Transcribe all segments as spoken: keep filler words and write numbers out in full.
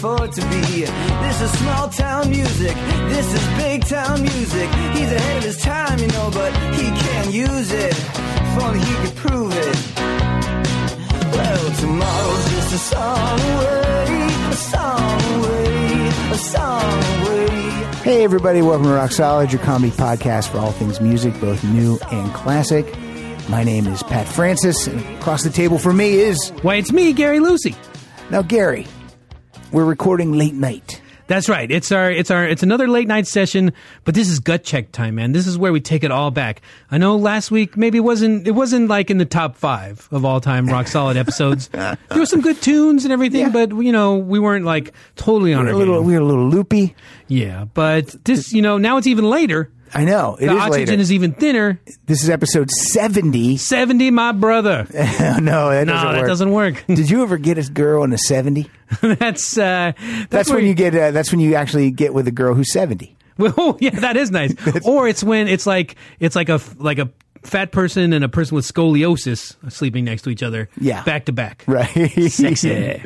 afford to be. This is small town music, this is big town music. He's ahead of his time, you know, but he can't use it. If only he could prove it. Well, tomorrow's just a song away, a song away, a song away. Hey everybody, welcome to Rock Solid, your comedy podcast for all things music, both new and classic. My name is Pat Francis, and across the table from me is... Why, it's me, Gary Lucy. Now, Gary, we're recording late night. That's right. It's our, it's our, it's another late night session, but this is gut check time, man. This is where we take it all back. I know last week maybe it wasn't, it wasn't like in the top five of all time Rock Solid episodes. There were some good tunes and everything, yeah. but you know, we weren't like totally on we our a little, game. We were a little loopy. Yeah, but this, you know, now it's even later. I know. It the is oxygen later. is even thinner. This is episode seventy. seventy, my brother. no, that no, doesn't that work. doesn't work. Did you ever get a girl in a seventy? that's, uh, that's, That's when you, you get, uh, that's when you actually get with a girl who's seventy. Well, oh, yeah, that is nice. Or it's when it's like, it's like a, like a fat person and a person with scoliosis sleeping next to each other. Yeah. Back to back. Right. Sexy.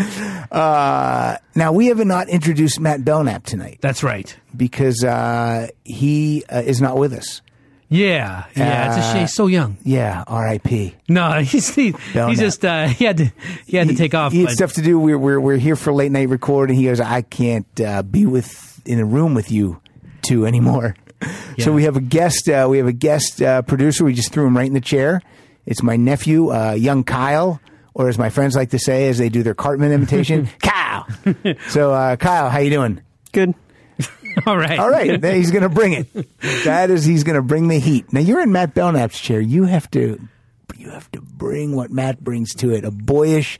uh, now, we have not introduced Matt Belknap tonight. That's right. Because uh, he uh, is not with us. Yeah. Yeah. Uh, it's a shame. He's so young. Yeah. R I P No, he's, he, he's just, uh, he had to, he had to take off. He had but, stuff to do. We're, we're, we're here for late night record, and he goes, I can't uh, be with in a room with you two anymore. Yeah. So we have a guest. Uh, we have a guest uh, producer. We just threw him right in the chair. It's my nephew, uh, young Kyle, or as my friends like to say, as they do their Cartman imitation, Kyle. So uh, Kyle, how you doing? Good. All right. All right. He's going to bring it. That is, he's going to bring the heat. Now you're in Matt Belknap's chair. You have to, you have to bring what Matt brings to it. A boyish,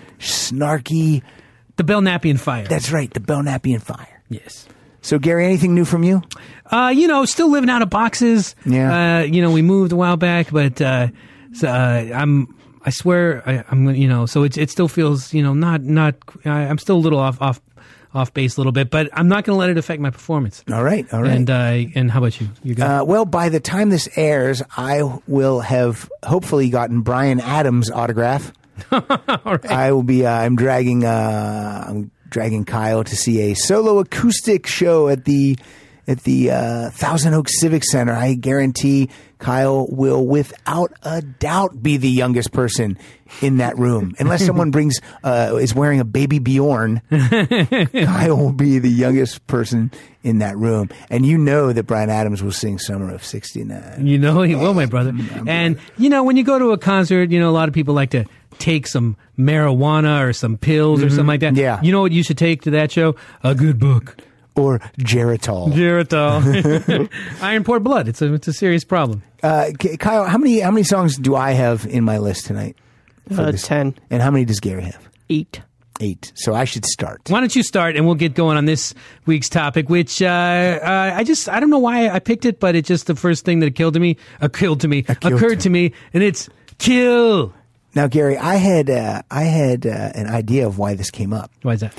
snarky. The Belknapian fire. That's right. The Belknapian fire. Yes. So, Gary, anything new from you? Uh, you know, still living out of boxes. Yeah. Uh, you know, we moved a while back, but uh, so, uh, I'm. I swear, I, I'm. You know, so it it still feels. You know, not not. I, I'm still a little off off off base a little bit, but I'm not going to let it affect my performance. All right. All right. And uh, and how about you? You got. Uh, well, by the time this airs, I will have hopefully gotten Bryan Adams' autograph. All right. I will be. Uh, I'm dragging. Uh, I'm dragging Kyle to see a solo acoustic show at the at the uh, Thousand Oaks Civic Center. I guarantee Kyle will, without a doubt, be the youngest person in that room, unless someone brings uh, is wearing a baby Bjorn. Kyle will be the youngest person in that room, and you know that Bryan Adams will sing "Summer of sixty-nine." You know he will, my brother. And you know, when you go to a concert, you know, a lot of people like to take some marijuana or some pills or something like that. Yeah. You know what you should take to that show? A good book. Or Geritol. Geritol. Iron poured blood. It's a it's a serious problem. Uh, Kyle, how many how many songs do I have in my list tonight? Uh, ten. And how many does Gary have? Eight. Eight. So I should start. Why don't you start and we'll get going on this week's topic, which uh, uh, I just I don't know why I picked it, but it's just the first thing that killed to me, uh, killed to me, killed occurred to to me, and it's kill. Now, Gary, I had uh, I had uh, an idea of why this came up. Why is that?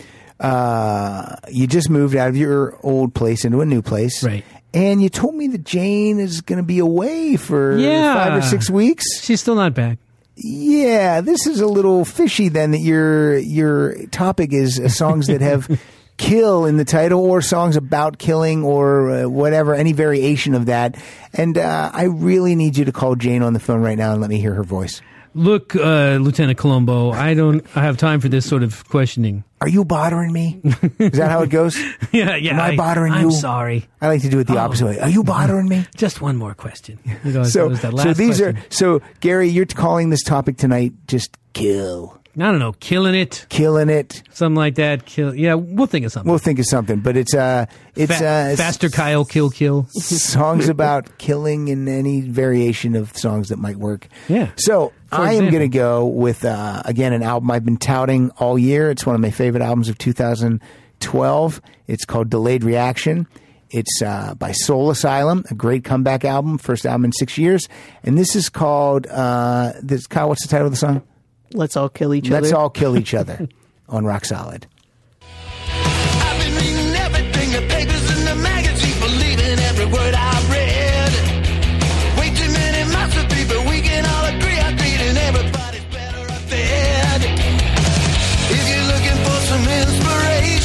Uh, you just moved out of your old place into a new place, Right? And you told me that Jane is going to be away for Yeah. five or six weeks. She's still not back. Yeah, this is a little fishy. Then that your your topic is uh, songs that have kill in the title, or songs about killing, or uh, whatever, any variation of that. And uh, I really need you to call Jane on the phone right now and let me hear her voice. Look, uh, Lieutenant Colombo, I don't I have time for this sort of questioning. Are you bothering me? Is that how it goes? Yeah, yeah. Am I bothering I'm you? I'm sorry. I like to do it the Oh. opposite way. Are you bothering me? Just one more question. You know, So, it was that so last these question. are so Gary. You're calling this topic tonight just kill, I don't know, killing it, killing it. something like that. Kill. Yeah, we'll think of something. We'll think of something, but it's uh, it's Fa- uh, faster, Kyle. Kill, kill. songs about killing and any variation of songs that might work. Yeah. So For I am example. going to go with uh, again an album I've been touting all year. It's one of my favorite albums of two thousand twelve. It's called Delayed Reaction. It's uh, by Soul Asylum, a great comeback album, first album in six years. And this is called uh, this. Kyle, what's the title of the song? Let's all kill each Let's other. all kill each other on Rock Solid. I've been reading everything, the papers and the magazines, believing every word I read. Way too many months of people, we can all agree, I agree, and everybody's better off dead. If you're looking for some inspiration,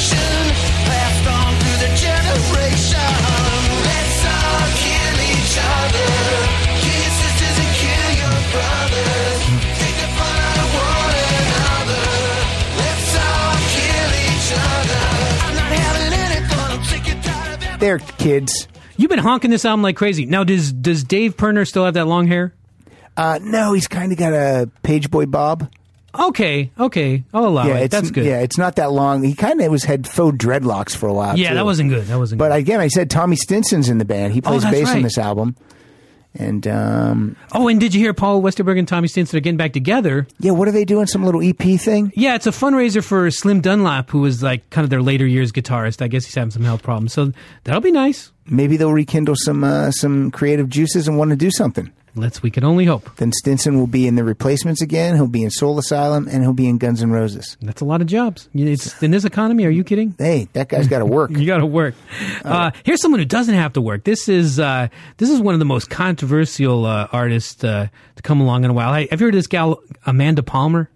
they're kids. You've been honking this album like crazy. Now, does does Dave Pirner still have that long hair? Uh, no, he's kind of got a page boy bob. Okay, okay, I'll allow yeah, it. It's, That's good. Yeah, it's not that long. He kind of was had faux dreadlocks for a while. Yeah, too. that wasn't good. That wasn't But good. again, I said Tommy Stinson's in the band. He plays that's bass right. on this album. And um, Oh, and did you hear Paul Westerberg and Tommy Stinson are getting back together? yeah, what are they doing? Some little E P thing? Yeah, it's a fundraiser for Slim Dunlap, who was like kind of their later years guitarist. I guess he's having some health problems, so that'll be nice. Maybe they'll rekindle some uh, some creative juices and want to do something. Let's. We can only hope. Then Stinson will be in the Replacements again. He'll be in Soul Asylum, and he'll be in Guns N' Roses. That's a lot of jobs. It's in this economy. Are you kidding? Hey, that guy's got to work. You got to work. Uh, here's someone who doesn't have to work. This is uh, this is one of the most controversial uh, artists uh, to come along in a while. Hey, have you heard of this gal Amanda Palmer?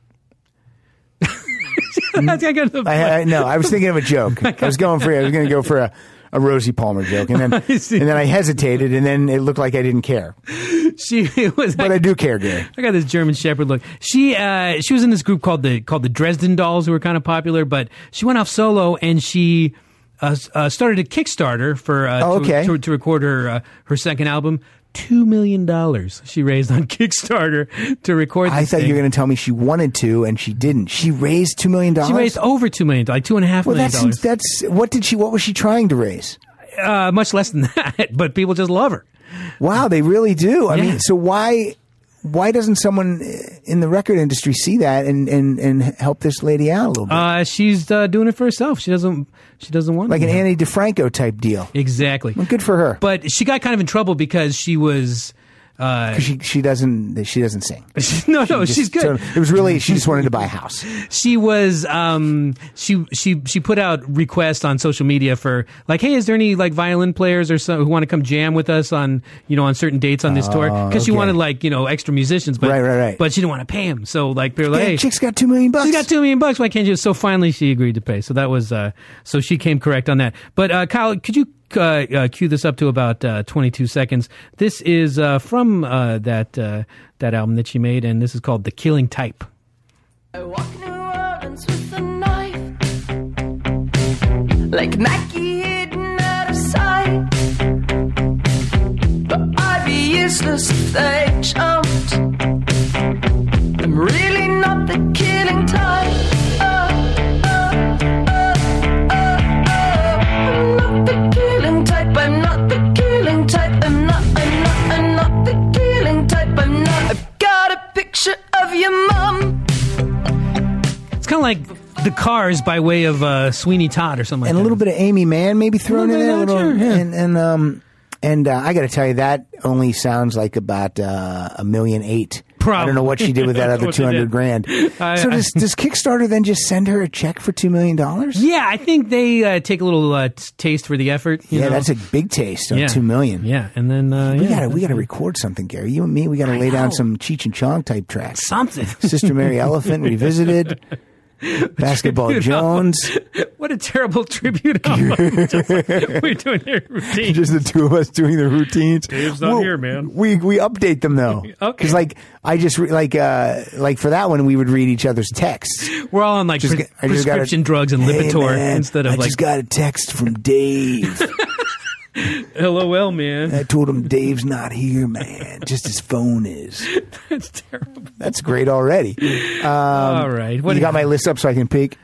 I got the- I, I, no, I was thinking of a joke. I was going for I was going to go for a, a Rosie Palmer joke, and then and then I hesitated, and then it looked like I didn't care. she was. But I do care, Gary. I got this German Shepherd look. She uh, she was in this group called the called the Dresden Dolls, who were kind of popular, but she went off solo and she uh, uh, started a Kickstarter for uh, Oh, to, okay. to, to record her uh, her second album. Two million dollars she raised on Kickstarter to record. This I thought thing. you were going to tell me she wanted to, and she didn't. She raised two million dollars. She raised over two million dollars, like two and a half Well, million that's dollars. that's what did she? What was she trying to raise? Uh, much less than that, but people just love her. Wow, they really do. I Yeah. mean, so why why doesn't someone in the record industry see that and, and, and help this lady out a little bit? Uh, she's uh, doing it for herself. She doesn't. She doesn't want like to. an Annie DeFranco type deal. Exactly. Well, good for her. But she got kind of in trouble because she was. Uh, 'Cause she she doesn't she doesn't sing. no, no, Just- she's good. so it was really she just wanted to buy a house. She was um she she she put out requests on social media for like, hey, is there any like violin players or so who want to come jam with us on you know on certain dates on this tour? Because she okay. wanted like you know extra musicians, but Right, right, right. but she didn't want to pay them. So like they're like, Hey, hey, chick's got two million bucks. she's got two million bucks. Why can't you? So finally, she agreed to pay. So that was uh so she came correct on that. But uh, Kyle, could you? Uh, uh, cue this up to about uh, twenty-two seconds. This is uh, from uh, that uh, that album that she made, and this is called "The Killing Type." I walk New Orleans with a knife, like Mackie hidden out of sight. But I'd be useless if they jumped. I'm really not the killing type. Oh, oh, oh, oh, oh. I'm not the killing type. I'm not the killing type. I'm not, I'm not, I'm not the killing type. I'm not. I've got a picture of your mom. It's kind of like The Cars by way of uh, Sweeney Todd or something like and that. a little bit of Amy Mann maybe thrown A in little there. bit A of little, that, sure, yeah. And and um and uh, I got to tell you that only sounds like about uh, a million eight. I don't know what she did with that Probably. other What she two hundred did. grand. I- so I- does does Kickstarter then just send her a check for two million dollars? Yeah, I think they uh, take a little uh, t- taste for the effort. You Yeah, know? that's a big taste on yeah. two million. Yeah, and then uh, We yeah, gotta we that's gotta it. record something, Gary. You and me, we gotta lay down know. some Cheech and Chong type tracks. something. Sister Mary Elephant Revisited, Basketball Tribute Jones. What a terrible tribute album! Just like, we're doing your routine. Just the two of us doing the routines. Dave's not here, man. We we update them though. Okay. Because like I just re- like uh like for that one we would read each other's texts. We're all on like Just pre- get- I just got a- prescription drugs and Hey, Lipitor man, instead of I like just got a text from Dave. LOL, man. I told him Dave's not here, man. Just his phone is. That's terrible. That's great already. Um, all right, what you got my list up so I can peek.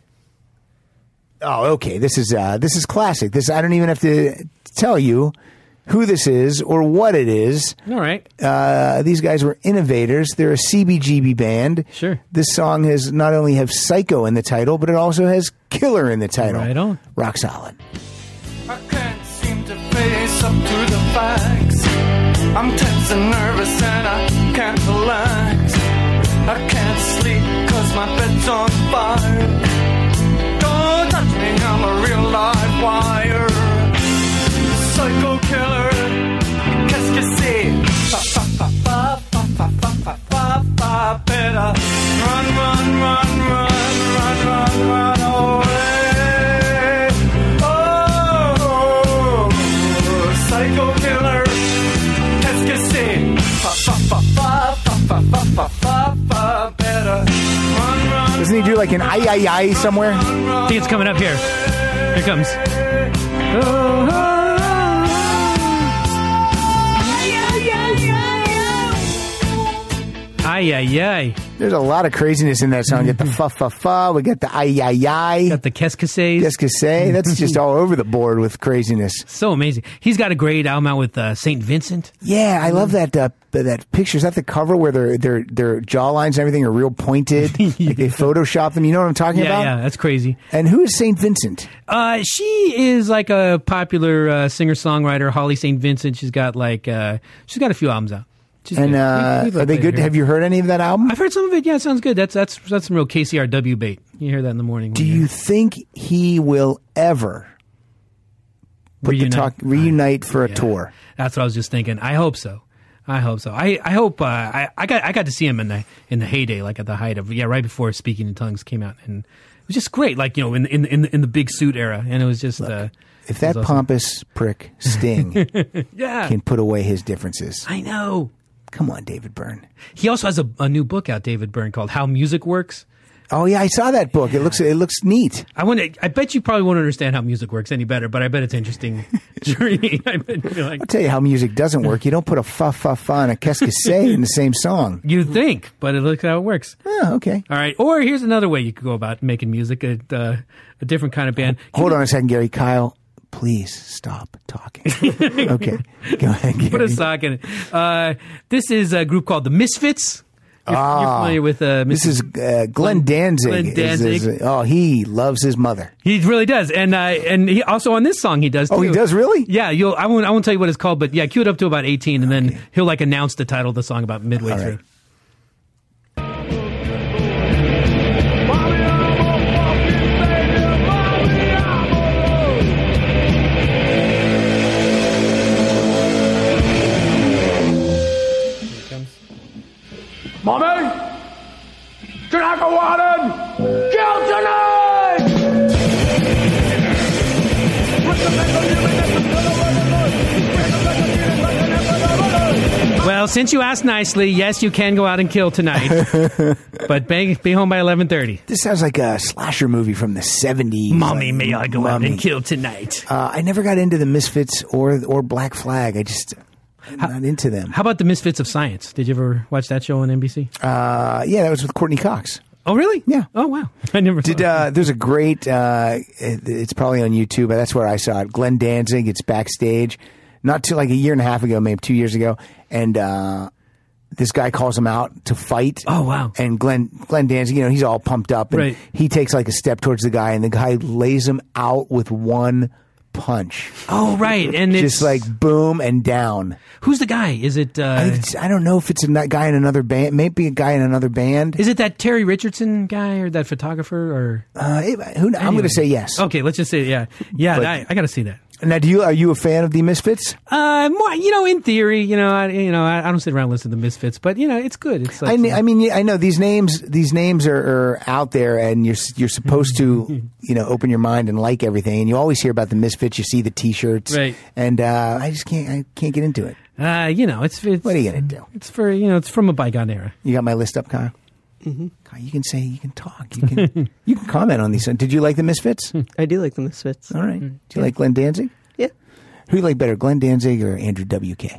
Oh, okay. This is uh, this is classic. This I don't even have to tell you who this is or what it is. All right. Uh, these guys were innovators. They're a C B G B band. Sure. This song has not only have Psycho in the title, but it also has Killer in the title. Right on. Rock solid. I can't seem to face up to the facts. I'm tense and nervous and I can't relax. I can't sleep cause my bed's on fire. Don't touch me, I'm a real live wire. Psycho killer, qu'est-ce que c'est? Fa fa fa fa fa fa fa fa fa. Better run, run, run, run, run, run, run away. Oh, psycho killer, qu'est-ce que c'est? Fa fa fa fa fa fa fa fa fa. Better run, run. Doesn't he do like an ay ay ay somewhere? I think it's coming up here. Here it comes. Oh, oh, oh. Ay, ay, ay. There's a lot of craziness in that song. We get the fa fa fa. We get the ay ay ay. Got the Qu'est-ce Qu'est-ce que c'est? That's just all over the board with craziness. So amazing. He's got a great album out with uh, Saint Vincent. Yeah, I love that uh, that picture. Is that the cover where their their their jawlines and everything are real pointed? Yeah. Like they Photoshop them. You know what I'm talking Yeah, about? yeah, that's crazy. And who is Saint Vincent? Uh, she is like a popular uh, singer-songwriter, Holly Saint Vincent. She's got like uh, she's got a few albums out. She's And good. uh, We- we are love they that good? here. Have you heard any of that album? I've heard some of it. Yeah, it sounds good. That's that's that's some real K C R W bait. You hear that in the morning. Do when you think he will ever put Reunite. the talk reunite for a Yeah. tour? That's what I was just thinking. I hope so. I hope so. I, I hope uh, I, I got I got to see him in the in the heyday, like at the height of yeah, right before Speaking in Tongues came out, and it was just great. Like you know, in in in, in the big suit era, and it was just uh, If that it was awesome. pompous prick Sting yeah, can put away his differences, I know. come on, David Byrne. He also has a, a new book out, David Byrne, called How Music Works. Oh yeah, I saw that book. It looks it looks neat. I want to. I bet you probably won't understand how music works any better, but I bet it's an interesting journey. I bet you'll be like, I'll tell you how music doesn't work. You don't put a fa fa fa and a qu'est-ce que c'est in the same song. you think, but it looks how it works. Oh, okay. All right. Or here's another way you could go about making music, a, uh, a different kind of band. Hold on a second, Gary. Kyle, please stop talking. Okay, go ahead, Gary. Put a sock in it. Uh, this is a group called the Misfits. You're, you're familiar with uh, This Misfits? is uh, Glenn Danzig. Glenn is- Danzig. is- oh, he loves his mother. He really does, and uh, and he also on this song he does. Too. Oh, he does really? Yeah, you'll. I won't. I won't tell you what it's called, but yeah, cue it up to about eighteen, and then he'll like announce the title of the song about midway All right. through. Mommy! Can I go out and kill tonight? Well, since you asked nicely, yes, you can go out and kill tonight, but be, be home by eleven thirty. This sounds like a slasher movie from the seventies. Mommy, like, may I go out Mommy. and kill tonight? Uh, I never got into the Misfits or or Black Flag. I just I'm not into them. How about the Misfits of Science? Did you ever watch that show on N B C? Uh, yeah, that was with Courtney Cox. Oh, really? Yeah. Oh, wow. I never Did saw uh, there's a great? Uh, it- it's probably on YouTube, but that's where I saw it. Glenn Danzig. It's backstage, not too like a year and a half ago, maybe two years ago, and uh, this guy calls him out to fight. Oh, wow. And Glenn Glenn Danzig, you know, he's all pumped up, and Right. he takes like a step towards the guy, and the guy lays him out with one punch, Oh, right. And it's just like boom and down. who's the guy? Is it? I, Uh, think it's, I don't know if it's a n- guy in another band, maybe a guy in another band. is it that Terry Richardson guy or that photographer? Or Uh, it- who, I'm going to say yes. okay, let's just say yeah, yeah. But- I, I got to see that. Now, do you are you a fan of the Misfits? Uh, more, you know, in theory, you know, I, you know, I, I don't sit around and listen to Misfits, but you know, it's good. It's like, I, mean- I mean, I know these names. These names are, are out there, and you're you're supposed to, you know, open your mind and like everything. And you always hear about the Misfits. You see the T-shirts, Right. And uh, I just can't. I can't get into it. uh, you know, it's, it's What are you gonna do? It's for you know, it's from a bygone era. You got my list up, Kyle. Mm-hmm. Kyle, you can say, you can talk, you can you can comment on these. Did you like the Misfits? I do like the Misfits. All right. Do you like Glenn Danzig? Yeah. Who do you like better, Glenn Danzig or Andrew W K?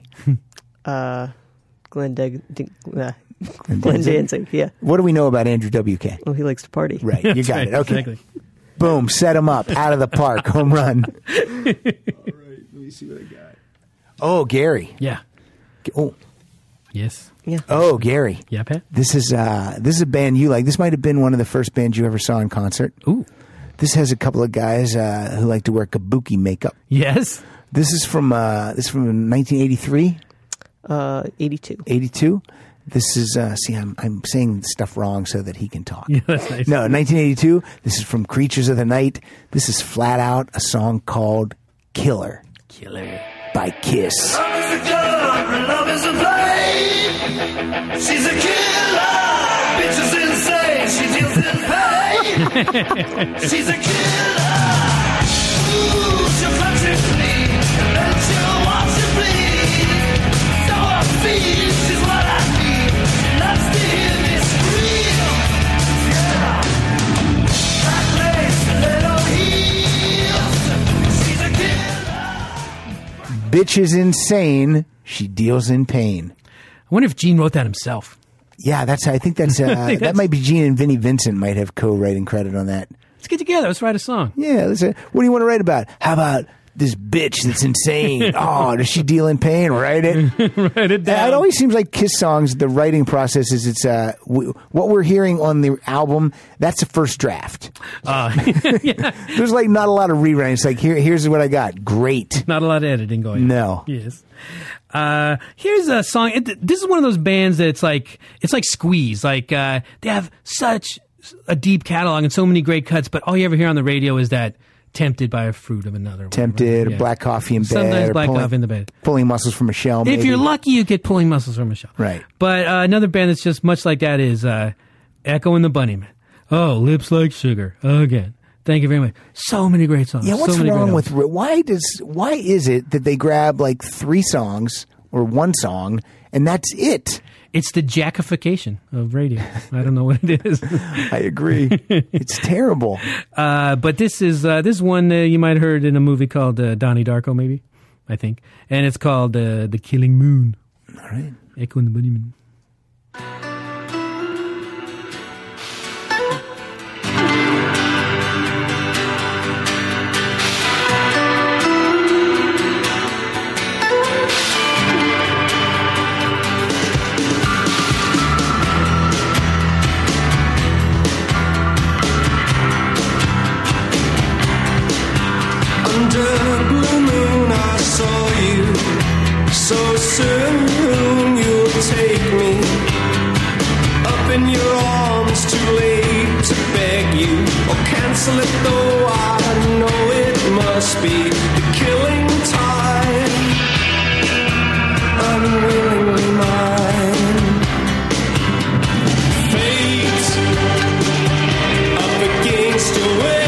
Uh, Glenn, Dag- D- uh, Glenn Glenn Danzig? Danzig. Yeah. What do we know about Andrew W K? Well, he likes to party. Right, you That's got right, it. Okay, exactly. boom, set him up, out of the park, home run. All right, let me see what I got. Oh, Gary. Yeah. Oh, Yes. Yeah. oh, Gary. Yeah, Pat. This is uh, this is a band you like. This might have been one of the first bands you ever saw in concert. Ooh. This has a couple of guys uh, who like to wear kabuki makeup. Yes. This is from uh, this is from nineteen eighty-three, Uh, eighty-two. eighty-two. This is uh, see, I'm I'm saying stuff wrong so that he can talk. Yeah, that's nice. No, nineteen eighty-two. This is from Creatures of the Night. This is flat out a song called "Killer" Killer. by Kiss. Love is a gun, love is a blade. She's a killer, bitch is insane. She deals in pain. She's a killer. Ooh, she'll cut you bleed, and then she'll watch you bleed. So I feel she's what I need. She loves to hear me scream. Yeah. That place, little heels. She's a killer. bitch is insane. She deals in pain. I wonder if Gene wrote that himself. Yeah, that's. I think that's. Uh, think that that's- might be Gene, and Vinnie Vincent might have co-writing credit on that. Let's get together. Let's write a song. Yeah, listen. What do you want to write about? How about this bitch that's insane? Oh, does she deal in pain? Write it. Write it down. It always seems like Kiss songs, the writing process is it's uh, w- what we're hearing on the album. That's the first draft. Uh, yeah. There's like not a lot of rewriting. It's like here, here's what I got. Great. Not a lot of editing going on. No. Yes. Uh, here's a song. It, this is one of those bands that it's like, it's like Squeeze. Like, uh, they have such a deep catalog and so many great cuts, but all you ever hear on the radio is that Tempted by a Fruit of Another. Tempted, Yeah. Black Coffee in Bed. Sometimes or Black pulling, Coffee in the Bed. Pulling Muscles from Michelle, maybe. If you're lucky, you get Pulling Muscles from Michelle. Right. But uh, another band that's just much like that is uh, Echo and the Bunnymen. Oh, Lips Like Sugar. Again. Thank you very much. So many great songs. Yeah, what's so many wrong great with albums. why does why is it that they grab like three songs or one song and that's it? It's the jackification of radio. I don't know what it is. I agree. It's terrible. Uh, but this is uh, this is one uh, you might have heard in a movie called uh, Donnie Darko, maybe, I think. And it's called uh, The Killing Moon. All right. Echo and the Bunnymen. Under the blue moon I saw you. So soon you'll take me up in your arms. Too late to beg you or cancel it, though I know it must be the killing time. Unwillingly mine. Fate up against your will.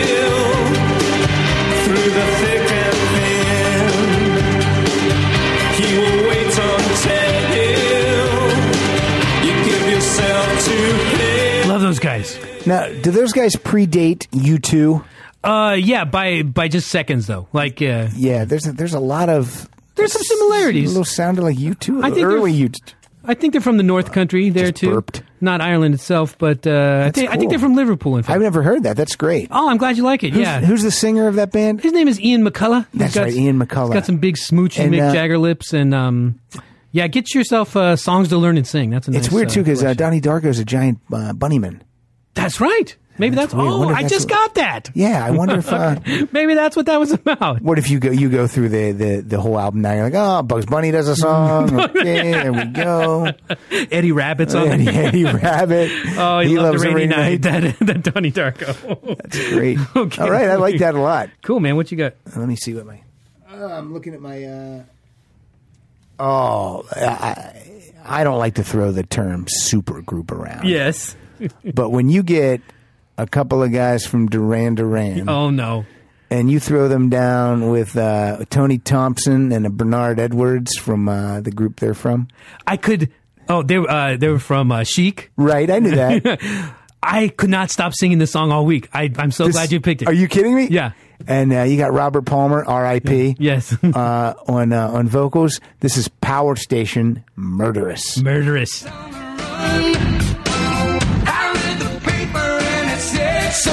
Through the thick and thin, he will wait until you give yourself to him. Love those guys. Now, do those guys predate U two? Uh, yeah, by by just seconds though. Like, uh, Yeah, there's a, there's a lot of there's some a similarities. little sounded like U two. I think early they're- U two. I think they're from the North Country there Just too. burped. Not Ireland itself, but uh, I, think, I think cool. they're from Liverpool. In fact. I've never heard that. That's great. Oh, I'm glad you like it. Who's, yeah. Who's the singer of that band? His name is Ian McCullough. He's That's got- right, Ian McCullough. He's got some big smoochy And, Mick uh, Jagger lips, and um, yeah, get yourself uh, songs to learn and sing. That's a nice. It's weird uh, too because uh, collection. Donnie Darko's a giant uh, bunnyman. That's right. Maybe That's that's. weird. I Oh, wonder if I that's just what- got that. Yeah, I wonder if. Uh, Maybe that's what that was about. what if you go you go through the, the, the whole album now? You're like, oh, Bugs Bunny does a song. Okay, there we go. Eddie Rabbit's on Eddie, there. Eddie Rabbit. Oh, he, He loved loves the a rainy rainy night. That that Donnie Darko. That's great. Okay. All right, I like that a lot. Cool, man. What you got? Let me see what my. Uh, I'm looking at my. Uh, oh, I, I don't like to throw the term super group around. Yes. But when you get a couple of guys from Duran Duran Oh no. and you throw them down with uh, Tony Thompson and a Bernard Edwards from uh, the group they're from. I could. Oh, they were uh, they were from uh, Chic. Right, I knew that. I could not stop singing this song all week. I, I'm so This- glad you picked it. Are you kidding me? Yeah. And uh, you got Robert Palmer, R I P Yes. uh, on uh, on vocals. This is Power Station Murderous. Murderous. I read the paper and it said so.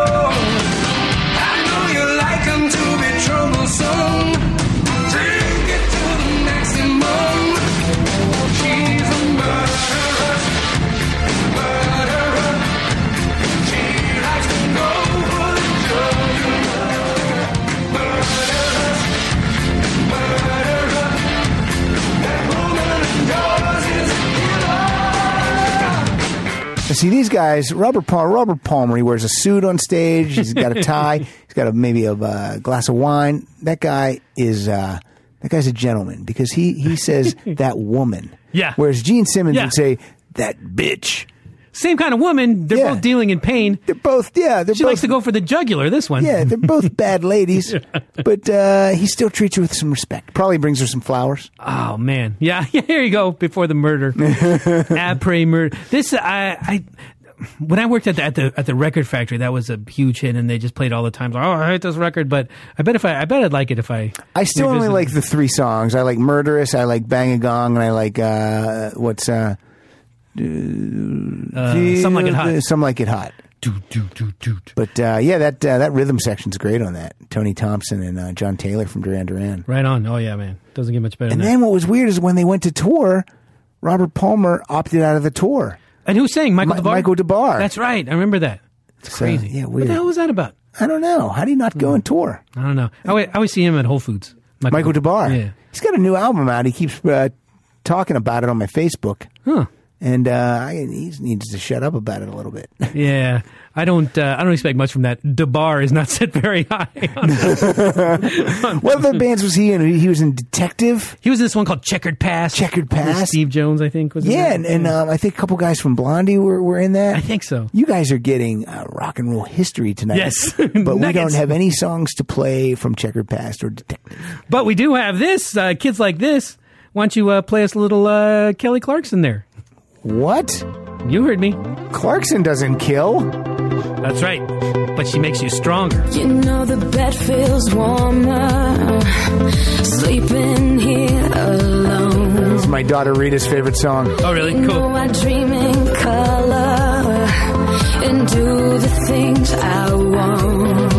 I know you like 'em to be troublesome. Drink it to the maximum. She's a murderer, murderer. She likes to go for the drug. Murderer, murderer. That woman yours is a killer. See, these guys, Robert Palmer, Robert Palmer, he wears a suit on stage. He's got a tie. He's got a, maybe a uh, glass of wine. That guy is uh, that guy's a gentleman because he he says that woman. Yeah. Whereas Gene Simmons Yeah. would say that bitch. Same kind of woman. They're Yeah. both dealing in pain. They're both yeah. They're She both, likes to go for the jugular. This one. Yeah, they're both bad ladies, but uh, he still treats her with some respect. Probably brings her some flowers. Oh man. Yeah. Yeah. Here you go. Before the murder. Après murder. This I I. when I worked at the, at the at the record factory, that was a huge hit, and they just played all the time. Like, oh, I hate this record, but I bet if I, I bet I'd like it if I. I still only revisited. like the three songs. I like "Murderous," I like "Bang a Gong," and I like uh, what's uh, Uh, Some Like It Hot. Some Like It Hot. Doot, doot, doot, doot. But uh, yeah, that uh, that rhythm section's great on that. Tony Thompson and uh, John Taylor from Duran Duran. Right on. Oh yeah, man. Doesn't get much better. And than then that. what was weird is when they went to tour, Robert Palmer opted out of the tour. And who sang? Michael Mi- DeBar. Michael DeBar. That's right. I remember that. It's So, crazy. yeah, What weird. the hell was that about? I don't know. How do you not go on tour? I don't know. I always, I always see him at Whole Foods. Michael DeBar. Yeah. He's got a new album out. He keeps uh, talking about it on my Facebook. Huh. And uh, I, he needs to shut up about it a little bit. Yeah. I don't. Uh, I don't expect much from that. DeBar is not set very high. On What other bands was he in? He was in Detective. he was in this one called Checkered Past. Checkered With Past. Steve Jones, I think, was. in Yeah, that. and, and um, I think a couple guys from Blondie were, were in that. I think so. You guys are getting uh, rock and roll history tonight. Yes. But we Nuggets. don't have any songs to play from Checkered Past or Detective. But we do have this. Uh, kids like this. Why don't you uh, play us a little uh, Kelly Clarkson there? What? You heard me. Clarkson doesn't kill. That's right. But she makes you stronger. You know the bed feels warmer, sleeping here alone. This is my daughter Rita's favorite song. Oh, really? You know Cool. I dream in color and do the things I want.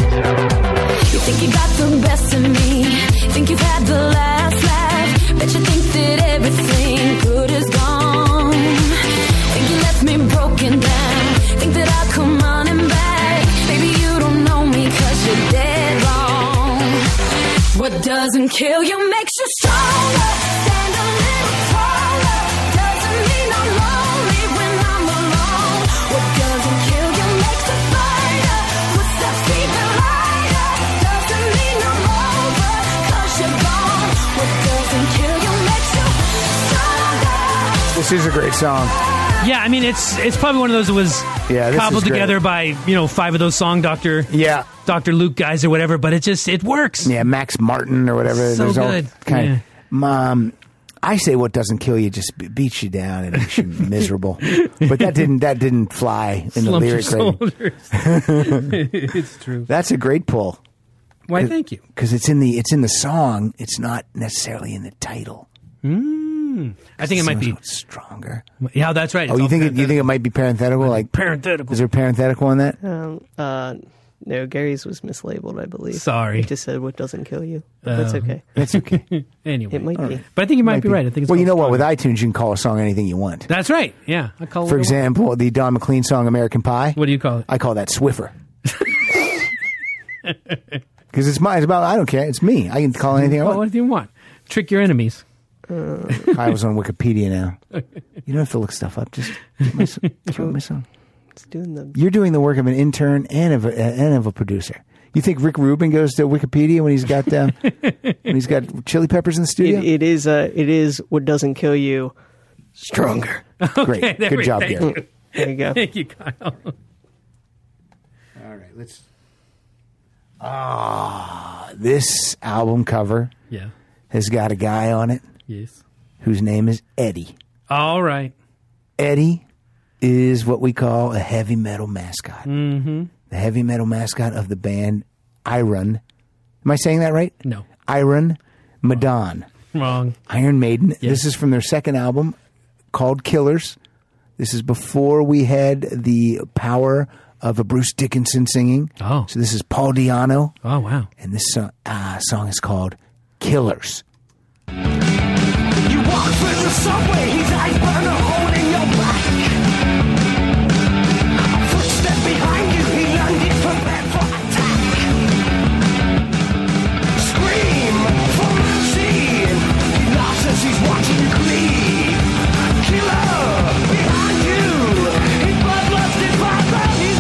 You think you got the best of me, think you've had the last laugh, bet you think that everything good is gone. Think you left me broken down, think that I'll come running back. Maybe you don't know me cause you're dead wrong. What doesn't kill you makes you stronger. Stand a little taller. Doesn't mean I'm lonely when I'm alone. What doesn't kill you makes a fighter. Puts that fever lighter. Doesn't mean I'm over cause you're gone. What doesn't kill you makes you stronger. This is a great song. Yeah, I mean, it's it's probably one of those that was Yeah, this cobbled is great. together by, you know, five of those Song Doctor, Yeah. Doctor Luke guys or whatever, but it just, it works. Yeah, Max Martin or whatever. So There's all good. kind Yeah. of, Mom, I say what doesn't kill you just be- beats you down and makes you miserable. But that didn't that didn't fly in the Slump your lyric rating. shoulders. It's true. That's a great pull Why, thank you. because it's in the it's in the song. It's not necessarily in the title. I think it might be. Stronger. Yeah, that's right. Oh, It's you all think it, you think it might be parenthetical? Like, parenthetical. is there parenthetical on that? Um, uh, no, Gary's was mislabeled, I believe. Sorry. He just said what doesn't kill you. But that's Oh. okay. That's okay. Anyway. It might be. But I think you might, Might be right. I think it's well, you know called what? With Stronger. iTunes, you can call a song anything you want. That's right. Yeah. I call it For what I want. example, the Don McLean song "American Pie." What do you call it? I call that Swiffer. Because it's my, it's about, I don't care. It's me. I can call anything I Well, want. what do you want? Trick your enemies. I was on Wikipedia now. You don't have to look stuff up. Just give my, so- give my song. It's doing the. You're doing the work of an intern and of a, and of a producer. You think Rick Rubin goes to Wikipedia when he's got uh, when he's got Chili Peppers in the studio? It, it is. Uh, it is what doesn't kill you. Stronger. Great, Okay, there good we- job, thank Gary. you. There you go. Thank you, Kyle. All right, let's. Ah, this album cover Yeah. has got a guy on it Yes. whose name is Eddie. All right. Eddie is what we call a heavy metal mascot. Mm-hmm. The heavy metal mascot of the band Iron. Am I saying that right? No. Iron Maiden. Wrong. Iron Maiden. Yes. This is from their second album called Killers. This is before we had the power of a Bruce Dickinson singing. Oh. So this is Paul Di'Anno, Oh, wow. and this song, uh, song is called Killers. You walk through the subway, his eyes burn a hole in your back. A footstep behind you, he landed prepared for attack. Scream for mercy, he laughs as he's watching you bleed. Killer behind you, his bloodlust defies on his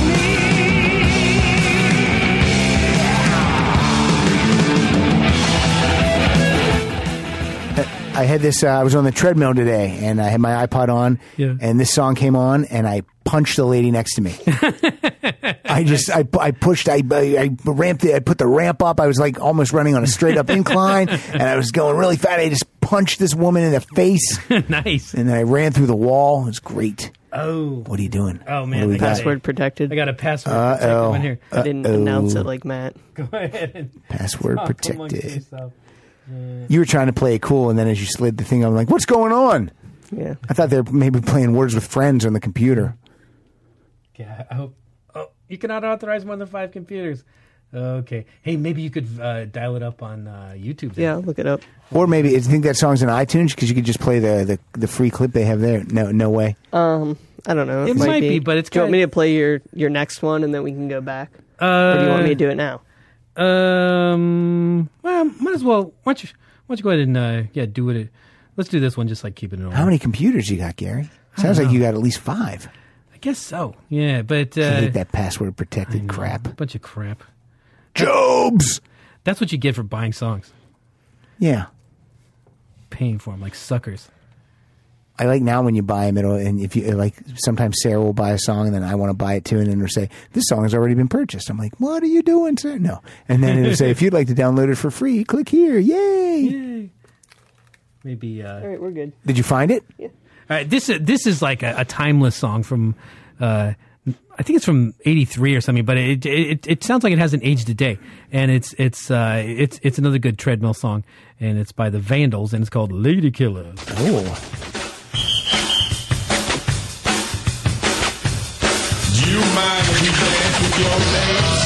I had this, uh, I was on the treadmill today, and I had my iPod on, Yeah. and this song came on, and I punched the lady next to me. I just, I, I pushed, I, I, I ramped it, I put the ramp up, I was like almost running on a straight up incline, and I was going really fast. I just punched this woman in the face, Nice. and then I ran through the wall. It was great. Oh. What are you doing? Oh, man, What do we I got? got Password protected. I got a password Uh-oh. protected one here. I didn't Uh-oh. announce it like Matt. Go ahead. And Password talk amongst protected. yourself. You were trying to play it cool, and then as you slid the thing, I'm like, what's going on? Yeah. I thought they were maybe playing Words with Friends on the computer. Yeah, I hope. Oh, you cannot authorize more than five computers. Okay. Hey, maybe you could uh, dial it up on uh, YouTube. Then. Yeah, I'll look it up. Or maybe, I think that song's in iTunes because you could just play the, the, the free clip they have there. No, no way. Um, I don't know. It might be, but it's Do you want kinda- me to play your, your next one and then we can go back? Uh, Or do you want me to do it now? Um. Well, might as well. Why don't you? Why don't you go ahead and uh, yeah, do it. Let's do this one. Just like keeping it on. How many computers you got, Gary? Sounds like you got at least five. I guess so. Yeah, but uh, I hate that password protected crap. bunch of crap. Jobs! That's what you get for buying songs, Yeah. paying for them like suckers. I like now when you buy them, it'll, and if you like, sometimes Sarah will buy a song and then I want to buy it too, and then it'll say, this song has already been purchased. I'm like, what are you doing, Sarah? No. And then it'll say, if you'd like to download it for free, click here. Yay! Yay. Maybe. Uh, All right, we're good. Did you find it? Yeah. All right, this this is like a, a timeless song from, uh, I think it's from eighty-three or something, but it, it it sounds like it hasn't aged a day, and it's it's uh, it's it's another good treadmill song, and it's by the Vandals, and it's called Lady Killers. Oh. Do you mind if you dance with your legs?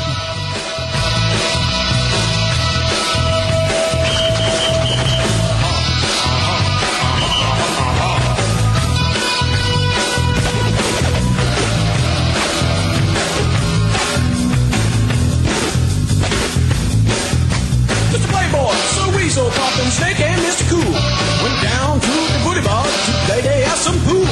Mister Playboy, Sir Weasel, Poppin' Snake, and Mister Cool went down to the booty bar to play they have some pool.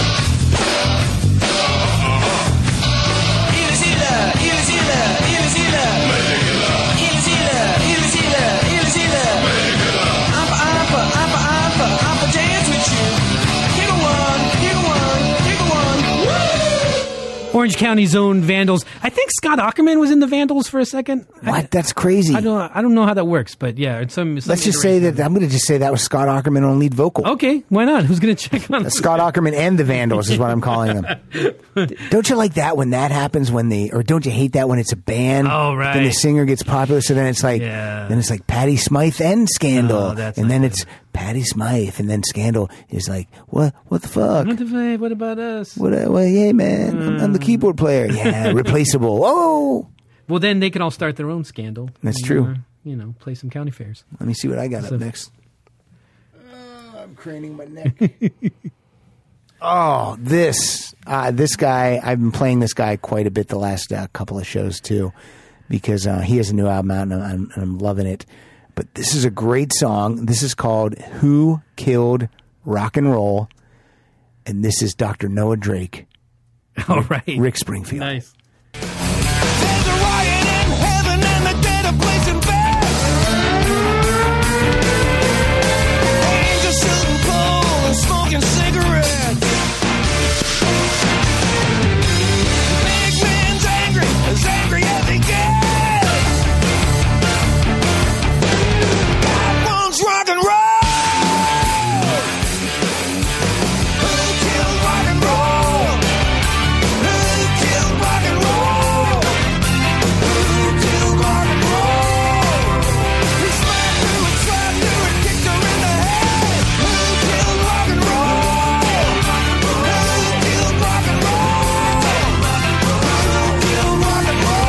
Illicila, illicila, illicila. Illicila, illicila, illicila. Ampa, ampa, ampa, ampa, ampa, dance with you. Give a one, give a one, give a one. Woo! Orange County's own Vandals. I think Scott Aukerman was in the Vandals for a second. What? That's crazy. I don't I don't know how that works, but yeah, it's some. some Let's just say iteration that, of I'm going to just say that was Scott Aukerman on lead vocal. it. Okay, why not? Who's going to check on Scott Aukerman and the Vandals is what I'm calling them. Don't you like that when that happens when they, or don't you hate that when it's a band? Oh, right. Then the singer gets popular, so then it's like, Yeah. then it's like Patty Smythe and Scandal, Oh, that's and not then good. it's Patty Smythe, and then Scandal is like, what? What the fuck? What, the, what about us? What? Uh, well, yeah, man, I'm, I'm the keyboard player. Yeah, replaceable. Oh, Well, then they can all start their own Scandal. That's and, true. uh, you know, play some county fairs. let me see what I got So- up next. Uh, I'm craning my neck. Oh, this uh, this guy, I've been playing this guy quite a bit the last uh, couple of shows too, because uh, he has a new album out and I'm, and I'm loving it. But this is a great song. This is called "Who Killed Rock and Roll," and this is Doctor Noah Drake, All right. Rick Springfield. Nice. There's a riot in heaven and the dead are blazing fast. Angels shooting pool and smoking cigarettes. Big man's angry, as angry as he gets. God wants rock and roll. Who killed rock and roll? Who killed rock and roll? Who killed rock and roll? He smacked through and slapped through and kicked her in the head. Who killed rock and roll? Who killed rock and roll? Who killed rock and roll?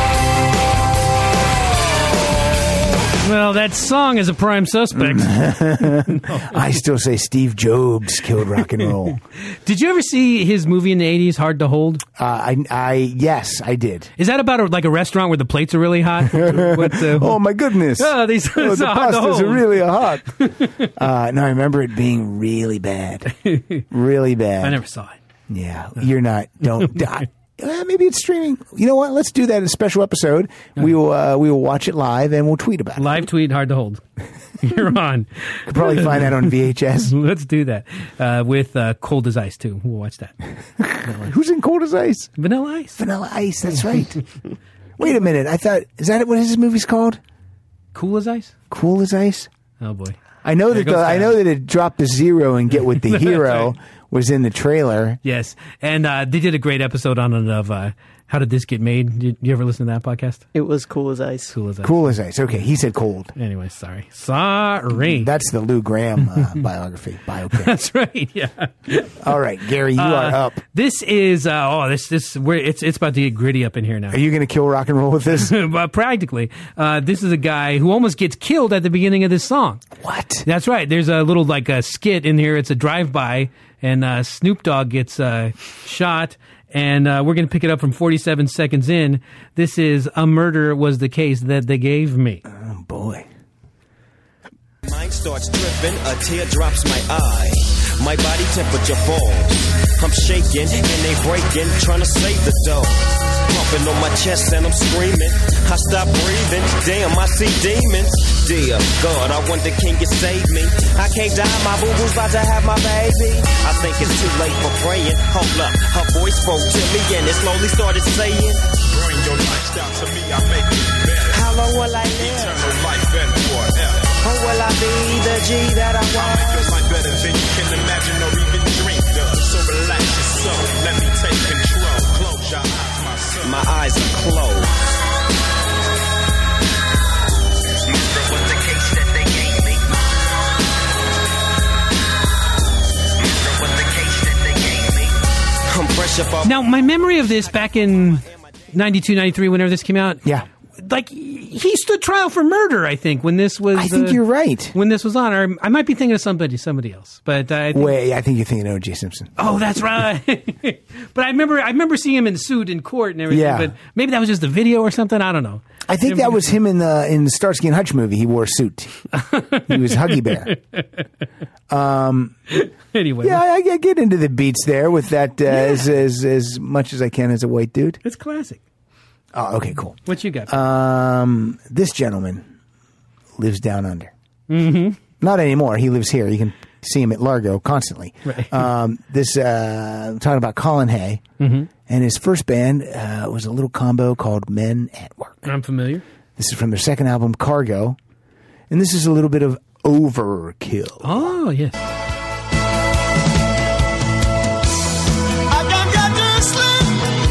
Well, that song is a prime suspect. I still say Steve Jobs killed rock and roll. Did you ever see his movie in the eighties, Hard to Hold? Uh, I, I, yes, I did. Is that about a, like a restaurant where the plates are really hot? what, uh, Oh my goodness! Oh, these Oh, it's the hard to pastas hold. are really hot. uh, no, I remember it being really bad, really bad. I never saw it. Yeah, you're not. Don't. I, uh, maybe it's streaming. You know what? Let's do that in a special episode. We will. Uh, we will watch it live and we'll tweet about it. Live tweet, Hard to Hold. You're on. Could probably find that on V H S. Let's do that uh, with uh, Cold as Ice too. We'll watch that. Who's in Cold as Ice? Vanilla Ice. Vanilla Ice. That's right. Wait a minute. I thought is that what his movie's called? Cool as Ice. Cool as Ice. Oh boy. I know There that the, goes I Kyle. know that it dropped the zero and Get with the That's Hero, right. was in the trailer. Yes, and uh, they did a great episode on it of uh, How Did This Get Made? Did you ever listen to that podcast? It was cool as ice. Cool as ice. Cool as ice. Okay, he said cold. Anyway, sorry. Sorry. That's the Lou Graham uh, biography. Biopic. That's right. Yeah. All right, Gary, you Uh, are up. This is uh, oh this this we're, it's it's about to get gritty up in here now. Are you going to kill rock and roll with this? But practically, uh, this is a guy who almost gets killed at the beginning of this song. What? That's right. There's a little like a skit in here. It's a drive-by, and uh, Snoop Dogg gets uh, shot. And uh, we're going to pick it up from forty-seven seconds in. This is A Murder Was the Case That They Gave Me. Oh, boy. Mind starts dripping, a tear drops my eye. My body temperature falls. I'm shaking and they breaking, trying to save the dough. Pumping on my chest and I'm screaming. I stop breathing. Damn, I see demons. Dear God, I wonder can you save me? I can't die, my boo-boo's about to have my baby. I think it's too late for praying. Hold up, her voice spoke to me and it slowly started saying, Bring your lifestyle to me, I make it better. how long will I live? Eternal life and forever. Or will I be the G that I I make was? your life better than you can imagine or even dream of. So relax your soul, let me take control. Close your eyes, my son. My eyes are closed. Murder was the case that they gave me. Murder was the case that they gave me. I'm fresh up off. Now, my memory of this back in ninety-two, ninety-three, whenever this came out, Yeah. like he stood trial for murder. I think when this was, I think uh, you're right. when this was on, or I might be thinking of somebody, somebody else. But uh, I think, Wait, I think you're thinking of O J Simpson. oh, that's right. But I remember, I remember seeing him in suit in court and everything. Yeah. But maybe that was just a video or something. I don't know. I think that was him in the in the Starsky and Hutch movie. He wore a suit. He was Huggy Bear. Anyway, Yeah, I, I get into the beats there with that uh, as, as as much as I can as a white dude. it's classic. Oh, okay, cool. What you got? Um, this gentleman lives down under. Mm-hmm. Not anymore. He lives here. You can see him at Largo constantly. Right. Um, this uh, I'm talking about Colin Hay, mm-hmm. and his first band uh, was a little combo called Men at Work. I'm familiar. This is from their second album, Cargo, and this is a little bit of Overkill. Oh, yes. I can't get to sleep.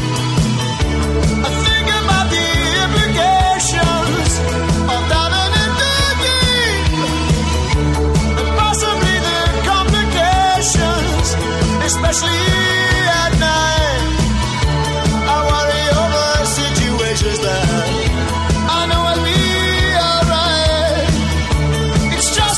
I think about the implications of diving in too deep, and possibly the complications, especially at night. I worry over situations that I know will be alright. It's just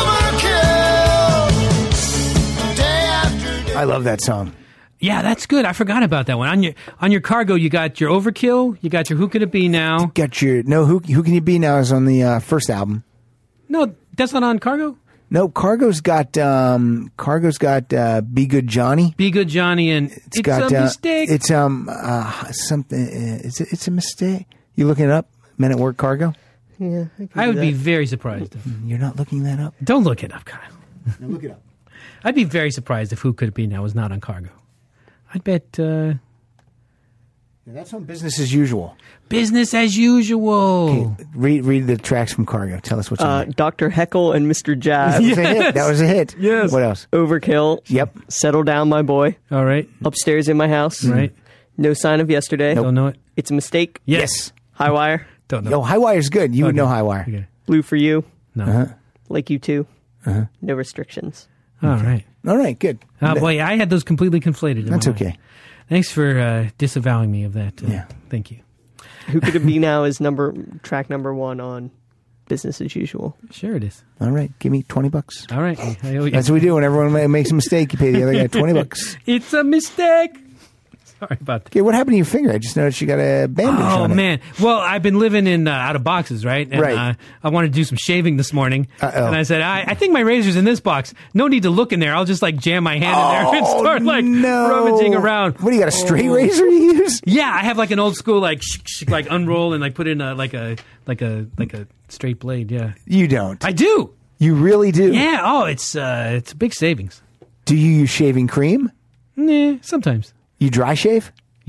overkill, day after day. I love that song. Yeah, that's good. I forgot about that one. On your on your Cargo, you got your Overkill. You got your Who Could It Be Now? Got your no who who can you be now is on the uh, first album. No, that's not on Cargo. No, Cargo's got um Cargo's got uh, Be Good Johnny. Be Good Johnny and It's, It's got a uh, Mistake. It's um uh, something. Uh, it's a, it's a mistake. You looking it up? Men at Work Cargo. Yeah, I, can I do would be that. very surprised. If, You're not looking that up. don't look it up, Kyle. No, look it up. I'd be very surprised if Who Could It Be Now was not on Cargo. I'd bet uh, That's on Business as Usual. Business as Usual. Okay, read read the tracks from Cargo. Tell us what's Uh, on there. Doctor Heckle and Mister Jazz. That was a hit. That was a hit. Yes. What else? Overkill. Yep. Settle down, my boy. All right. Upstairs in my house. Right. No sign of yesterday. Don't know it. It's a mistake. Yes. High wire. Don't know. Yo, High Wire's good. You would know High Wire. Okay. Blue for you. No. Uh-huh. Like you too. No restrictions. All right. All right, good. Oh, boy, I had those completely conflated. in That's my mind. okay. Thanks for uh, disavowing me of that. Uh, Yeah. Thank you. Who Could It Be Now is number track number one on Business as Usual. Sure it is. All right, give me twenty bucks. All right. I owe you. That's what we do. When everyone ma- makes a mistake, you pay the other guy twenty bucks. It's a mistake. Sorry about that. Okay, what happened to your finger? I just noticed you got a bandage Oh on it. man! Well, I've been living in uh, out of boxes, right? And, Right. Uh, I wanted to do some shaving this morning, Uh-oh. and I said, I, "I think my razor's in this box. No need to look in there. I'll just like jam my hand in there and start like Oh, no. rummaging around." What do you got? A straight Oh. razor you use? Yeah, I have like an old school like sh- sh- like unroll and like put in a, like a like a like a straight blade. Yeah, You don't. I do. You really do. Yeah. Oh, it's uh, it's a big savings. Do you use shaving cream? Nah, sometimes. You dry shave?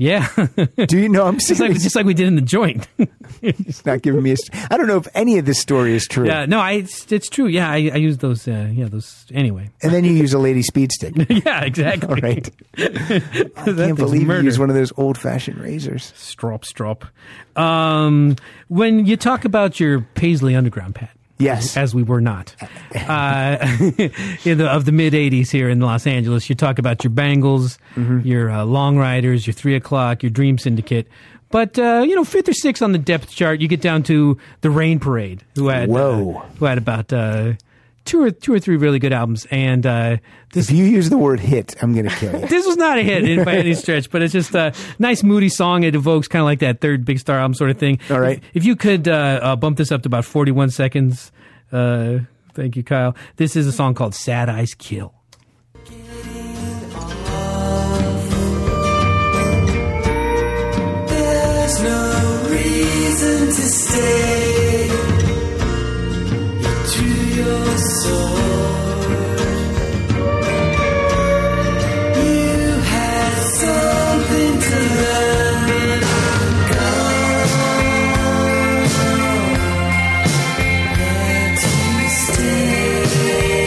Yeah. Do you know? I'm just like, serious. just like we did in the joint. He's not giving me a. St- I don't know if any of this story is true. Yeah, no, I, it's, it's true. Yeah, I, I use those. Uh, yeah, those anyway. And then you use a lady speed stick. Yeah, exactly. All right. I can't believe you use one of those old-fashioned razors. Strop, strop. Um, when you talk about your Paisley Underground, Pat. Yes. As we were not. Uh, in the, of the mid-eighties here in Los Angeles, you talk about your Bangles, mm-hmm. your uh, Long Riders, your Three O'Clock, your Dream Syndicate. But, uh, you know, fifth or sixth on the depth chart, you get down to the Rain Parade, who had, Whoa. Uh, who had about uh, two or two or three really good albums. And uh, this, if you use the word hit, I'm going to kill you. This was not a hit by any stretch, but it's just a nice, moody song. It evokes kind of like that third Big Star album sort of thing. All right. If, if you could uh, uh, bump this up to about forty-one seconds, uh, thank you, Kyle. This is a song called Sad Eyes Kill. There's no reason to stay. You drew your sword. You had something to learn. Gone. There to stay.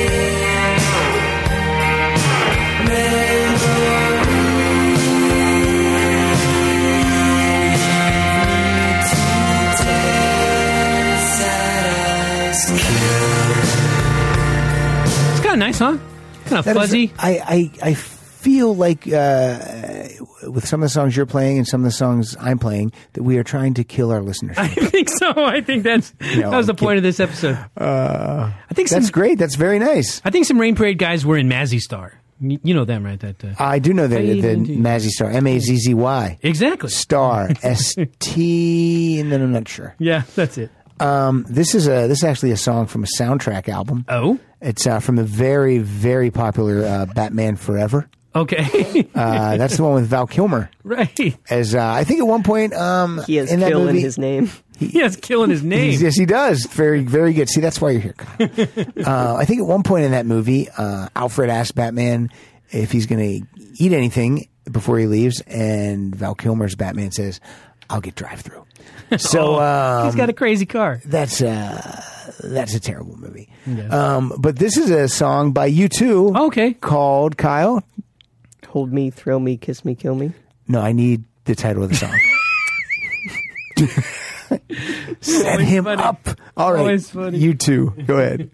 Nice, huh? Kind of That fuzzy. Is, I, I, I feel like uh, with some of the songs you're playing and some of the songs I'm playing that we are trying to kill our listeners. I think so. I think that's No, that was the I'm point of this episode. Uh, I think that's some, great. That's very nice. I think some Rain Parade guys were in Mazzy Star. You you know them, right? That uh, I do know that the, the Mazzy Star, M A Z Z Y. Exactly. Star, S T, and then I'm not sure. Yeah, that's it. Um, this is a this is actually a song from a soundtrack album. Oh, it's uh, from the very very popular uh, Batman Forever. Okay, uh, that's the one with Val Kilmer. Right. As uh, I think at one point, um, he has in that kill movie, in his name. He, he has kill in his name. Yes, he does. Very very good. See, that's why you're here, Kyle. uh, I think at one point in that movie, uh, Alfred asked Batman if he's going to eat anything before he leaves, and Val Kilmer's Batman says, "I'll get drive-through." So oh, um, he's got a crazy car. That's uh, that's a terrible movie. Yeah. Um, but this is a song by U two. Okay, called Kyle. Hold me, thrill me, kiss me, kill me. No, I need the title of the song. Set Always him funny. up. All right, Always funny. U two. Go ahead.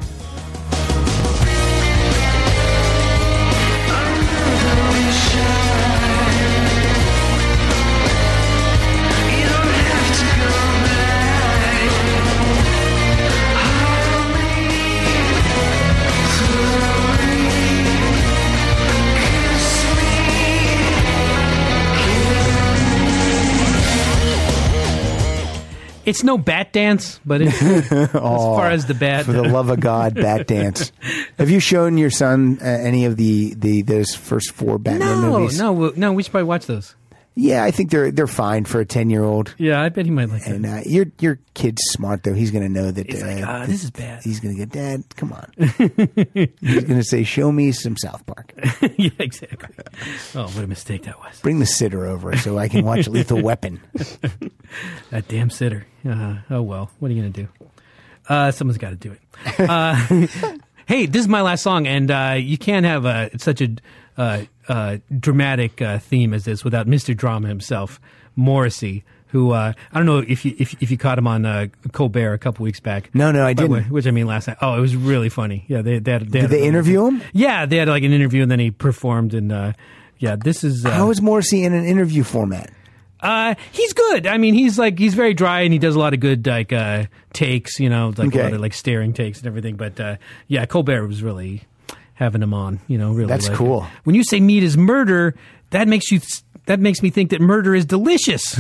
It's no bat dance, but it's, as far as the bat. For the love of God, Bat Dance. Have you shown your son uh, any of the, the those first four Batman no, movies? no, no. We should probably watch those. Yeah, I think they're they're fine for a ten year old. Yeah, I bet he might like And that. uh, your your kid's smart though. He's going to know that. He's uh, like, ah, this is bad. He's going to go, Dad, come on. He's going to say, show me some South Park. Yeah, exactly. Oh, what a mistake that was. Bring the sitter over so I can watch Lethal Weapon. That damn sitter. Uh, oh, well. What are you going to do? Uh, someone's got to do it. Uh, hey, this is my last song, and uh, you can't have a, such a uh, uh, dramatic uh, theme as this without Mister Drama himself, Morrissey, who uh, I don't know if you if, if you caught him on uh, Colbert a couple weeks back. No, no, I By the didn't. way, which I mean last night. Oh, it was really funny. Yeah, they, they had, they Did had they interview him? Yeah, they had like an interview, and then he performed. And uh, yeah, this is uh, How is Morrissey in an interview format? Uh, he's good. I mean, he's like he's very dry, and he does a lot of good like uh, takes. You know, like Okay. a lot of like staring takes and everything. But uh, yeah, Colbert was really having him on. You know, really. That's like cool. it. When you say meat is murder, that makes you that makes me think that murder is delicious.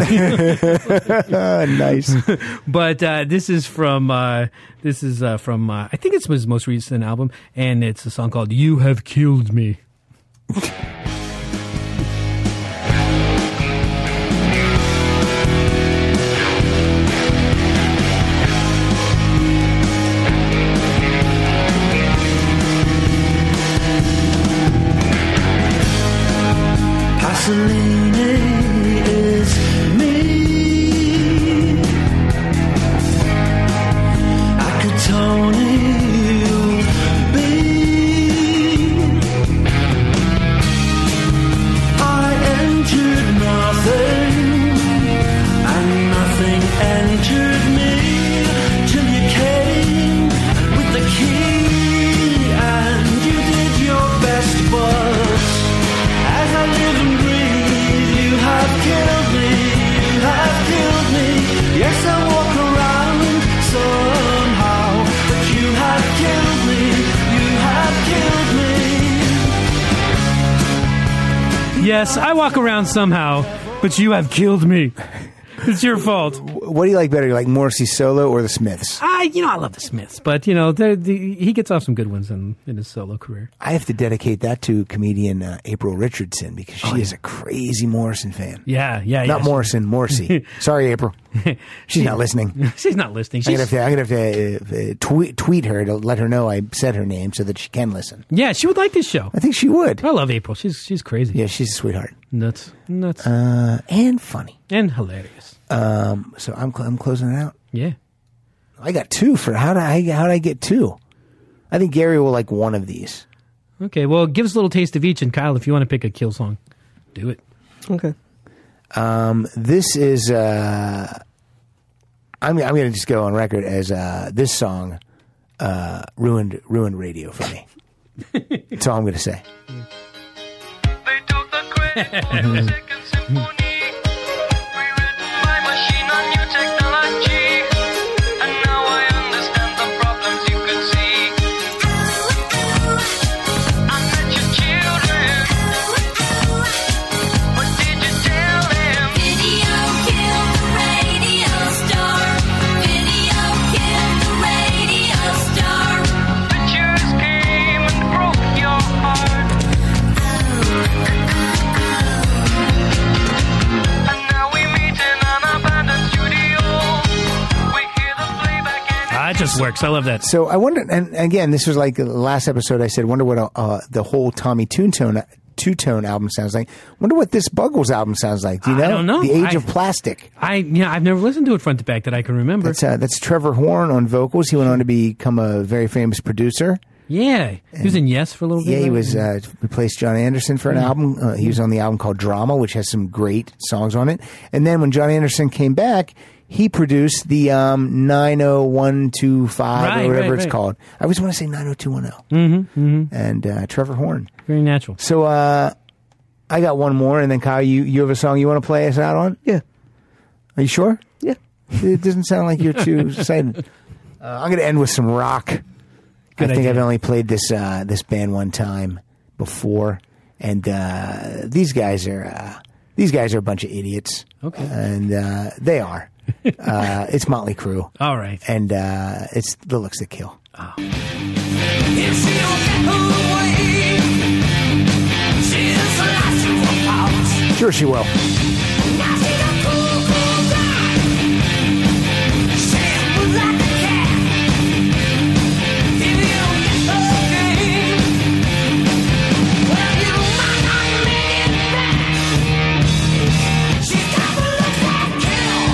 Uh, nice. But uh, this is from uh, this is uh, from uh, I think it's his most recent album, and it's a song called "You Have Killed Me." Pasolini Yes, I walk around somehow, but you have killed me. It's your fault. What do you like better? You like Morrissey solo or the Smiths? I, you know, I love the Smiths, but you know, the, he gets off some good ones in, in his solo career. I have to dedicate that to comedian uh, April Richardson because she Oh, is yeah. a crazy Morrison fan. Yeah, yeah, yeah. Not Morrison, Morrissey. Sorry, April. She's not listening. She's not listening. I'm gonna She's, have to, I'm gonna have to uh, uh, tweet, tweet her to let her know I said her name so that she can listen. yeah, she would like this show. I think she would. I love April. She's she's crazy. Yeah, she's a sweetheart. Nuts, nuts, Uh, and funny. and hilarious. Um, so I'm cl- I'm closing it out. Yeah. I got two for how did I how did I get two? I think Gary will like one of these. Okay. Well, give us a little taste of each, and Kyle, if you want to pick a kill song, do it. Okay. Um, this is uh, I'm I'm gonna just go on record as uh, this song uh, ruined ruined radio for me. That's all I'm gonna say. They took the credit for the second symphony, rewritten by machine on new technology, and now I understand the problems you could see. I met your children, what did you tell them? Video killed the radio star. Video killed the radio star. Pictures came and broke your heart, and now we meet in an abandoned studio. We hear the playback and Ah, it just works. I love that. So I wonder, and again, this was like the last episode. I said, wonder what uh, the whole Tommy Toontown Two Tone album sounds like. Wonder what this Buggles album sounds like. Do you know? I don't know. The Age I- of Plastic. I yeah, I've never listened to it front to back that I can remember. That's uh, that's Trevor Horn on vocals. He went on to become a very famous producer. yeah, he was in Yes for a little bit. Yeah, he right? was uh, replaced John Anderson for an album. Uh, he was on the album called Drama, which has some great songs on it. And then when John Anderson came back, he produced the um, nine oh one two five Right, or whatever right, it's right. called. I always want to say nine oh two one oh. Mm-hmm, mm-hmm. And uh, Trevor Horn. very natural. So uh, I got one more, and then Kyle, you, you have a song you want to play us out on? Yeah. Are you sure? Yeah. It doesn't sound like you're too excited. Uh, I'm going to end with some rock. Good I think idea. I've only played this uh, this band one time before, and uh, these guys are uh, these guys are a bunch of idiots. Okay. And uh, they are. uh, it's Motley Crue, All right. and uh, it's the looks that kill. If she don't get her way, she's a lot to apart. Sure, she will. Now she's a cool, cool guy. Shambles like a cat. If you don't get her game, well, you might not make it back. She's got the looks that kill.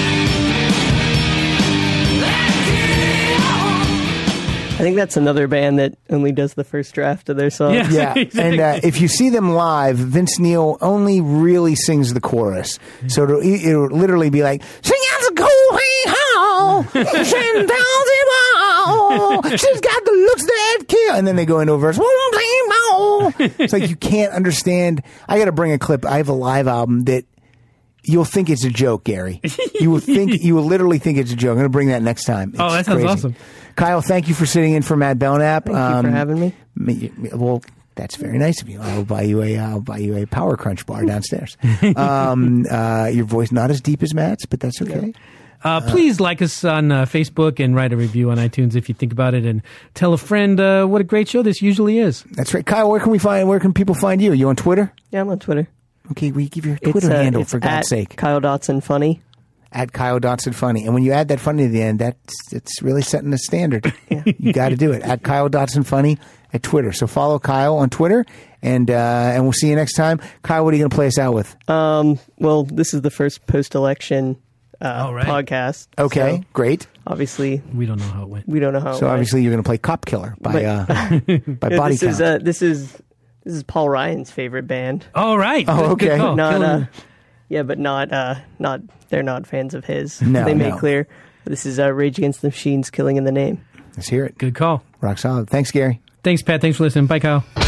That kill. I think that's another band that only does the first draft of their song. Yeah. Yeah, and uh, if you see them live, Vince Neil only really sings the chorus. So it'll, it'll literally be like, "Sing out the cool hey ho, ten thousand wow. She's got the looks that kill," and then they go into a verse. It's like you can't understand. I got to bring a clip. I have a live album that you'll think it's a joke, Gary. You will think you will literally think it's a joke. I'm going to bring that next time. Oh, It's that sounds crazy. awesome. Kyle, thank you for sitting in for Matt Belknap. Thank you for having me. me- Well, that's very nice of you. I'll buy you a I'll buy you a Power Crunch bar downstairs. um, uh, your voice not as deep as Matt's, but that's okay. Uh, please like us on uh, Facebook and write a review on iTunes if you think about it, and tell a friend uh, what a great show this usually is. That's right, Kyle. Where can we find? Where can people find you? Are you on Twitter? Yeah, I'm on Twitter. Okay, will you give your Twitter it's, uh, handle it's for God's at sake? Kyle Dotson Funny. At Kyle Dotson Funny, and when you add that funny to the end, that's it's really setting the standard. You got to do it at Kyle Dotson Funny at Twitter. So follow Kyle on Twitter, and uh, and we'll see you next time. Kyle, what are you going to play us out with? Um, well, this is the first post-election uh, All right. podcast. Okay, so great. obviously, We don't know how it went. we don't know how. it So went. obviously you're going to play Cop Killer by But- uh, by Yeah, Body this Count. is uh, this is this is Paul Ryan's favorite band. All right. Oh, Good okay. call. Not Killing uh, me. yeah, but not uh, not they're not fans of his. No, they made no. clear. This is uh, Rage Against the Machine's "Killing in the Name." Let's hear it. Good call. Rock solid. Thanks, Gary. Thanks, Pat. Thanks for listening. Bye, Kyle.